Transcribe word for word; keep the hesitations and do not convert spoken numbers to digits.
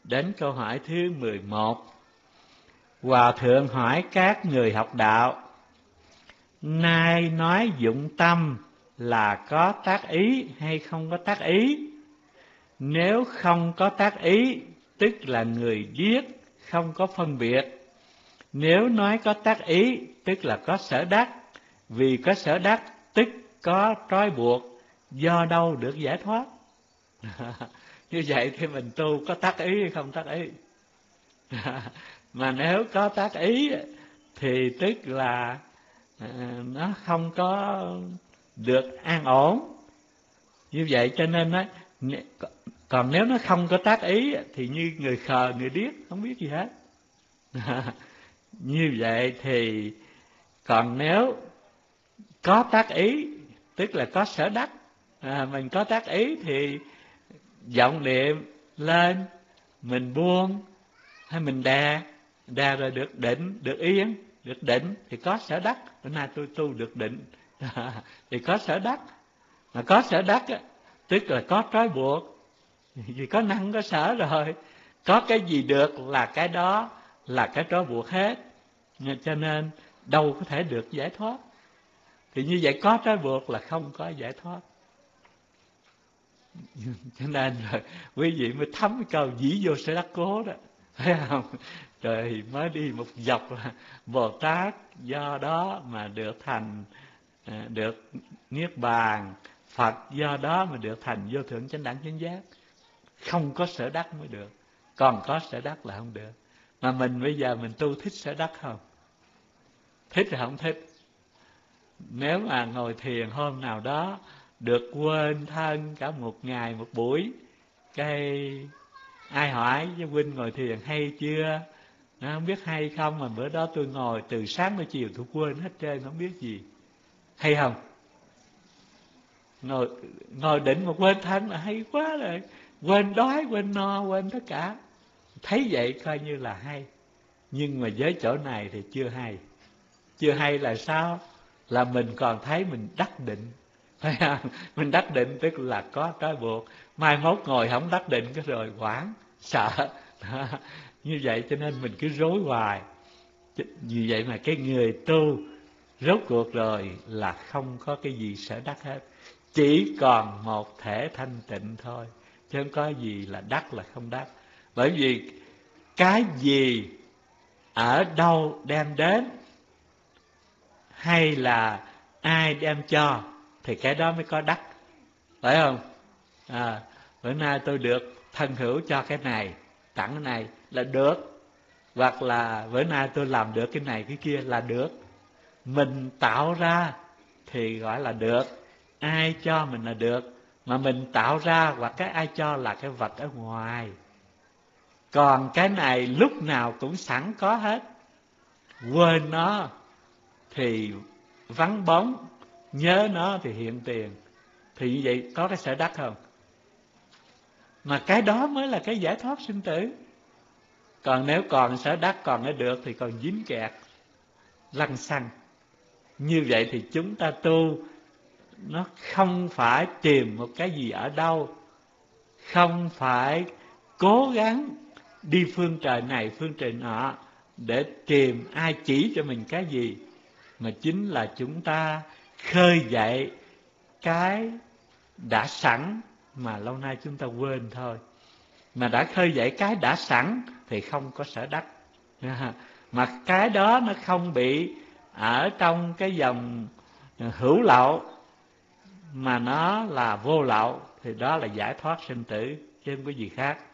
đến câu hỏi thứ mười một. Hòa thượng hỏi các người học đạo: nay nói dụng tâm là có tác ý hay không có tác ý? Nếu không có tác ý, tức là người điếc, không có phân biệt. Nếu nói có tác ý, tức là có sở đắc. Vì có sở đắc, tức có trói buộc, do đâu được giải thoát? Như vậy thì mình tu có tác ý hay không tác ý? Mà nếu có tác ý thì tức là nó không có được an ổn. Như vậy cho nên á, còn nếu nó không có tác ý thì như người khờ, người điếc, không biết gì hết. Như vậy thì còn nếu có tác ý, tức là có sở đắc, à, mình có tác ý thì vọng niệm lên, mình buông hay mình đè, đè rồi được định, được yên, được định thì có sở đắc. Bữa nay tôi tu được định thì có sở đắc. Mà có sở đắc á, tức là có trói buộc, vì có năng có sở rồi. Có cái gì được là cái đó là cái trói buộc hết. Cho nên đâu có thể được giải thoát. Thì như vậy có trói buộc là không có giải thoát. Cho nên rồi quý vị mới thấm cái câu dĩ vô sở đắc cố đó, thấy không? Rồi mới đi một dọc là Bồ Tát do đó mà được thành được niết bàn, Phật do đó mà được thành vô thượng chánh đẳng chánh giác. Không có sở đắc mới được, còn có sở đắc là không được. Mà mình bây giờ mình tu thích sở đắc không? Thích hay không thích? Nếu mà ngồi thiền hôm nào đó được quên thân cả một ngày một buổi, cái ai hỏi với huynh ngồi thiền hay chưa? Nó không biết hay không, mà bữa đó tôi ngồi từ sáng tới chiều tôi quên hết trơn, không biết gì. Hay không? Ngồi, ngồi định mà quên thân là hay quá rồi. Quên đói, quên no, quên tất cả. Thấy vậy coi như là hay. Nhưng mà với chỗ này thì chưa hay. Chưa hay là sao? Là mình còn thấy mình đắc định. Thấy không? Mình đắc định tức là có trói buộc. Mai mốt ngồi không đắc định cái rồi hoảng, sợ. Như vậy cho nên mình cứ rối hoài. Vì vậy mà cái người tu rốt cuộc rồi là không có cái gì sở đắc hết. Chỉ còn một thể thanh tịnh thôi, chứ không có gì là đắc là không đắc. Bởi vì cái gì ở đâu đem đến hay là ai đem cho thì cái đó mới có đắc, phải không? À, bữa nay tôi được thân hữu cho cái này, tặng cái này là được. Hoặc là bữa nay tôi làm được cái này cái kia là được. Mình tạo ra thì gọi là được, ai cho mình là được. Mà mình tạo ra hoặc cái ai cho là cái vật ở ngoài. Còn cái này lúc nào cũng sẵn có hết. Quên nó thì vắng bóng, nhớ nó thì hiện tiền. Thì như vậy có cái sở đắc không? Mà cái đó mới là cái giải thoát sinh tử. Còn nếu còn sở đắc, còn cái được thì còn dính kẹt, lăng xăng. Như vậy thì chúng ta tu nó không phải tìm một cái gì ở đâu, không phải cố gắng đi phương trời này phương trời nọ để tìm ai chỉ cho mình cái gì, mà chính là chúng ta khơi dậy cái đã sẵn mà lâu nay chúng ta quên thôi. Mà đã khơi dậy cái đã sẵn thì không có sở đắc. Mà cái đó nó không bị ở trong cái dòng hữu lậu, mà nó là vô lậu, thì đó là giải thoát sinh tử, chứ không có gì khác.